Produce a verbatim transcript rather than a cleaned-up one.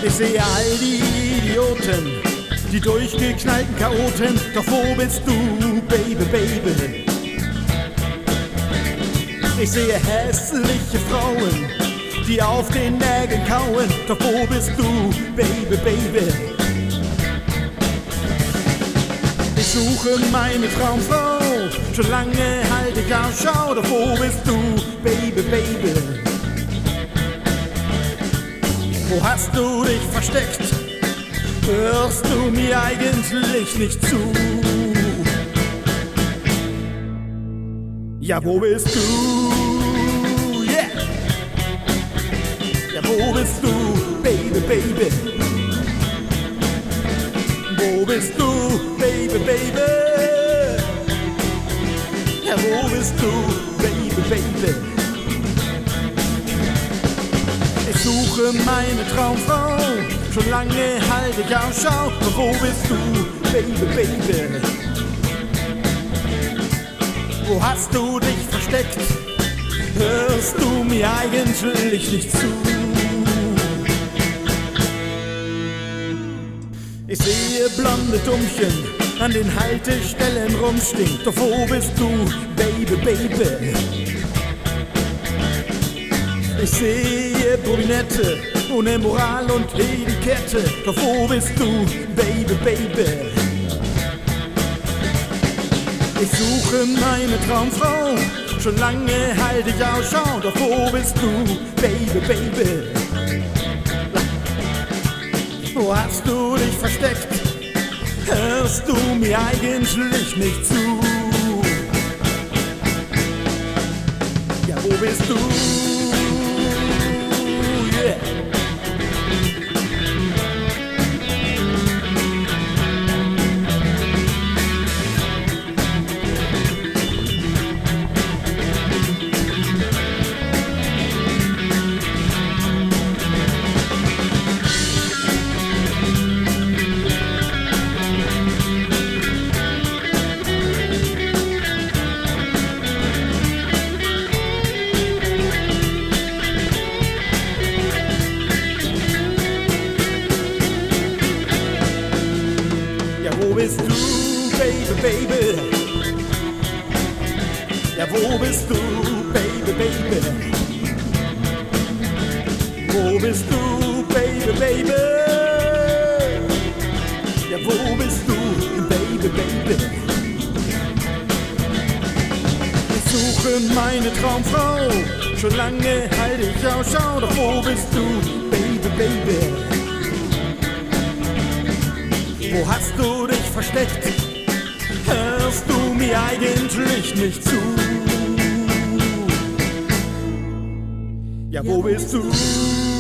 Ich sehe all die Idioten, die durchgeknallten Chaoten, doch wo bist du, Baby, Baby? Ich sehe hässliche Frauen, die auf den Nägeln kauen, doch wo bist du, Baby, Baby? Ich suche meine Traumfrau, schon lange halte ich Ausschau, doch wo bist du, Baby, Baby? Wo hast du dich versteckt? Hörst du mir eigentlich nicht zu? Ja, wo bist du? Yeah! Ja, wo bist du, Baby, Baby? Wo bist du, Baby, Baby? Ja, wo bist du, Baby, Baby? Ich suche meine Traumfrau, schon lange halte ich Ausschau, doch wo bist du, Baby, Baby? Wo hast du dich versteckt? Hörst du mir eigentlich nicht zu? Ich sehe blonde Dummchen an den Haltestellen rumstehen, doch wo bist du, Baby, Baby? Ich sehe Brünette ohne Moral und Etikette, doch wo bist du, Baby, Baby? Ich suche meine Traumfrau, schon lange halte ich Ausschau, doch wo bist du, Baby, Baby? Wo hast du dich versteckt? Hörst du mir eigentlich nicht zu? Ja, wo bist du? Yeah. Wo bist du, Baby, Baby? Ja, wo bist du, Baby, Baby? Wo bist du, Baby, Baby? Ja, wo bist du, Baby, Baby? Ich suche meine Traumfrau, schon lange halte ich Ausschau, doch wo bist du, Baby, Baby? Wo hast du dich versteckt? Hörst du mir eigentlich nicht zu? Ja, wo bist du?